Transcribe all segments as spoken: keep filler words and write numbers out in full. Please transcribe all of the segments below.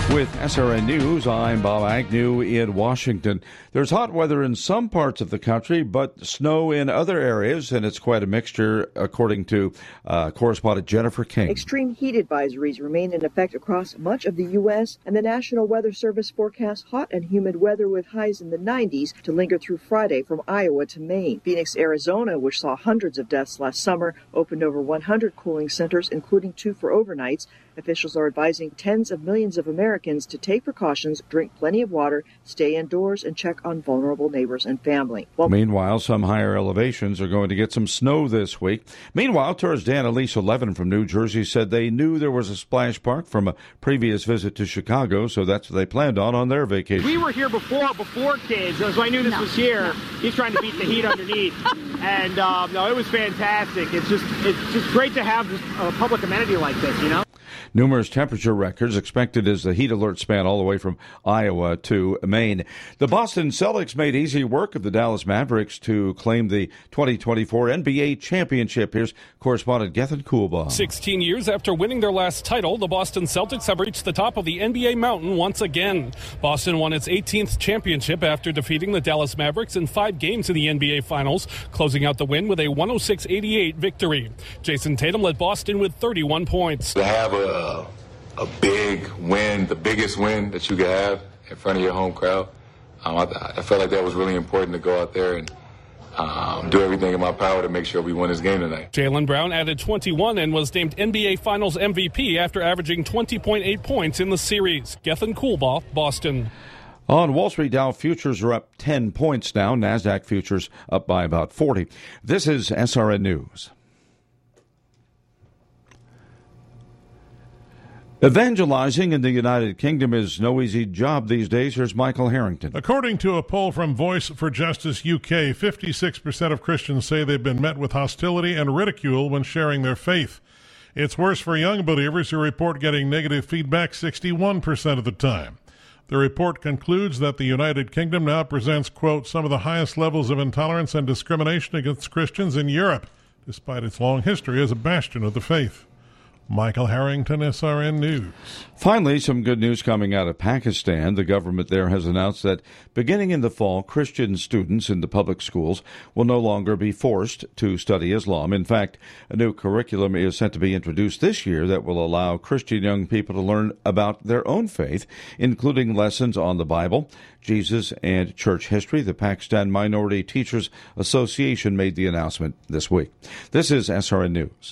With S R N News, I'm Bob Agnew in Washington. There's hot weather in some parts of the country, but snow in other areas, and it's quite a mixture, according to uh, correspondent Jennifer King. Extreme heat advisories remain in effect across much of the U S, and the National Weather Service forecasts hot and humid weather with highs in the nineties to linger through Friday from Iowa to Maine. Phoenix, Arizona, which saw hundreds of deaths last summer, opened over one hundred cooling centers, including two for overnights. Officials are advising tens of millions of Americans to take precautions, drink plenty of water, stay indoors, and check on vulnerable neighbors and family. Well, Meanwhile, some higher elevations are going to get some snow this week. Meanwhile, tourist Dan Elise Levin from New Jersey said they knew there was a splash park from a previous visit to Chicago, so that's what they planned on on their vacation. We were here before, before kids, so I knew this no, was here. No. He's trying to beat the heat underneath. And, um, no, it was fantastic. It's just, it's just great to have a public amenity like this, you know? Numerous temperature records expected as the heat alert span all the way from Iowa to Maine. The Boston Celtics made easy work of the Dallas Mavericks to claim the twenty twenty-four N B A championship. Here's correspondent Gethin Coolbaugh. sixteen years after winning their last title, the Boston Celtics have reached the top of the N B A mountain once again. Boston won its eighteenth championship after defeating the Dallas Mavericks in five games in the N B A Finals, closing out the win with a one oh six eighty-eight victory. Jason Tatum led Boston with thirty-one points. To have a a big win, the biggest win that you could have in front of your home crowd. Um, I, I felt like that was really important to go out there and um, do everything in my power to make sure we win this game tonight. Jaylen Brown added twenty-one and was named N B A Finals M V P after averaging twenty point eight points in the series. Gethin Coolbaugh, Boston. On Wall Street, Dow futures are up ten points now. NASDAQ futures up by about forty. This is S R N News. Evangelizing in the United Kingdom is no easy job these days. Here's Michael Harrington. According to a poll from Voice for Justice U K, fifty-six percent of Christians say they've been met with hostility and ridicule when sharing their faith. It's worse for young believers who report getting negative feedback sixty-one percent of the time. The report concludes that the United Kingdom now presents, quote, some of the highest levels of intolerance and discrimination against Christians in Europe, despite its long history as a bastion of the faith. Michael Harrington, S R N News. Finally, some good news coming out of Pakistan. The government there has announced that beginning in the fall, Christian students in the public schools will no longer be forced to study Islam. In fact, a new curriculum is set to be introduced this year that will allow Christian young people to learn about their own faith, including lessons on the Bible, Jesus, and church history. The Pakistan Minority Teachers Association made the announcement this week. This is S R N News.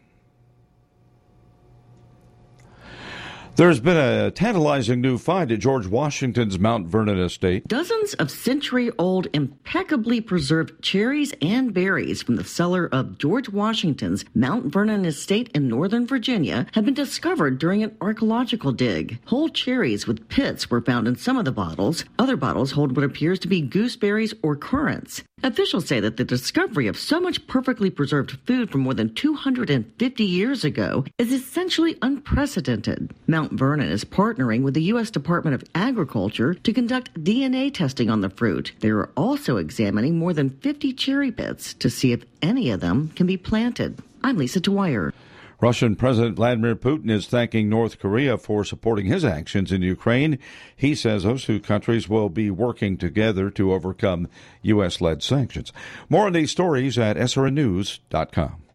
There's been a tantalizing new find at George Washington's Mount Vernon estate. Dozens of century-old, impeccably preserved cherries and berries from the cellar of George Washington's Mount Vernon estate in Northern Virginia have been discovered during an archaeological dig. Whole cherries with pits were found in some of the bottles. Other bottles hold what appears to be gooseberries or currants. Officials say that the discovery of so much perfectly preserved food from more than two hundred fifty years ago is essentially unprecedented. Mount Vernon is partnering with the U S Department of Agriculture to conduct D N A testing on the fruit. They are also examining more than fifty cherry pits to see if any of them can be planted. I'm Lisa Dwyer. Russian President Vladimir Putin is thanking North Korea for supporting his actions in Ukraine. He says those two countries will be working together to overcome U S-led sanctions. More on these stories at S R N news dot com.